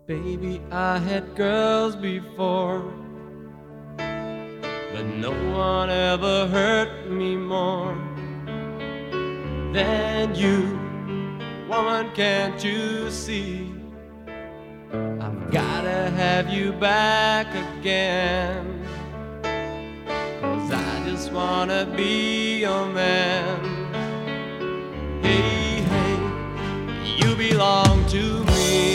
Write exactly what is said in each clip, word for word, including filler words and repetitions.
Baby, I had girls before, but no one ever hurt me more than you. Woman, can't you see? I've gotta have you back again, 'cause I just wanna be your man. Hey, hey, you belong to me.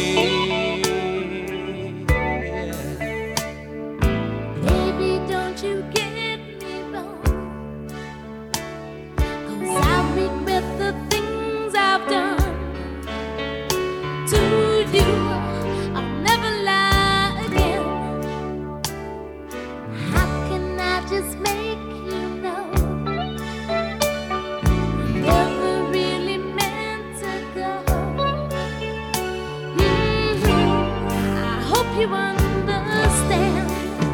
You understand,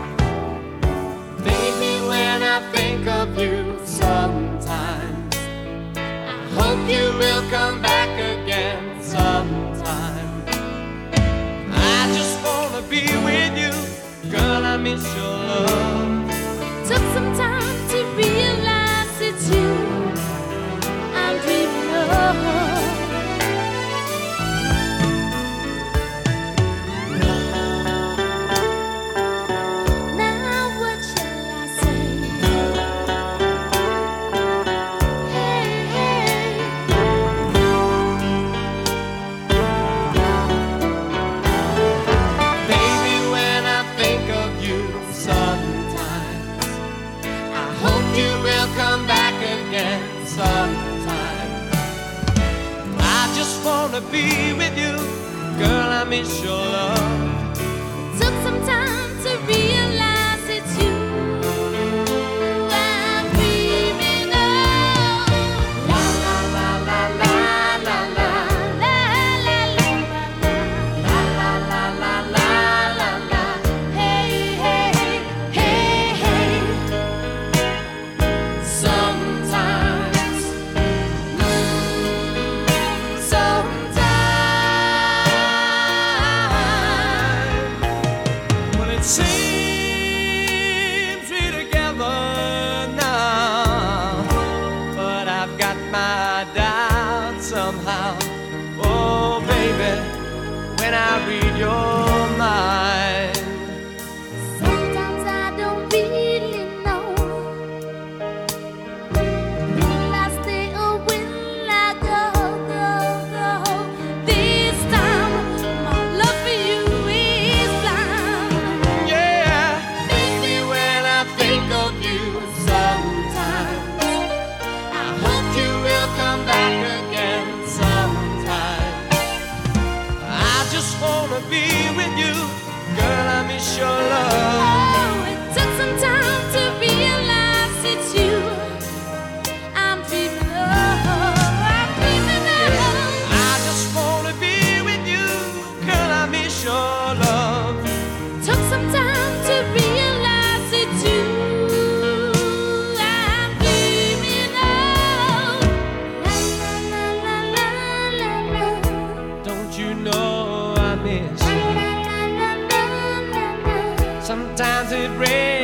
baby, when I think of you sometimes, I hope you will come back again sometime. I just wanna be with you, girl, I miss your love. Took some time to realize it's you I'm dreaming of. Come back again sometime. I just wanna be with you, girl, I miss your love. Took some time to realize it's you I'm dreaming of. La la la la la la la la la la la la la la la la. Hey hey hey hey. Sometimes, sometimes, well, it seems we're together now, but I've got my doubts somehow. Oh, baby, when I read your mind, sometimes I don't really know. Will I stay or will I go, go, go? This time, my love for you is blind. yeah, baby, when I think of you sometimes, I hope you will come back again sometime. I just wanna be with you, girl, I miss your love. Oh, it took some time to realize it's you I'm dreaming of. I'm dreaming of. I just wanna be with you, girl, I miss your love. Took some time to realize it's you I'm dreaming of. La la la la la la. Don't you know I miss La you? la la la la la. Sometimes it rains.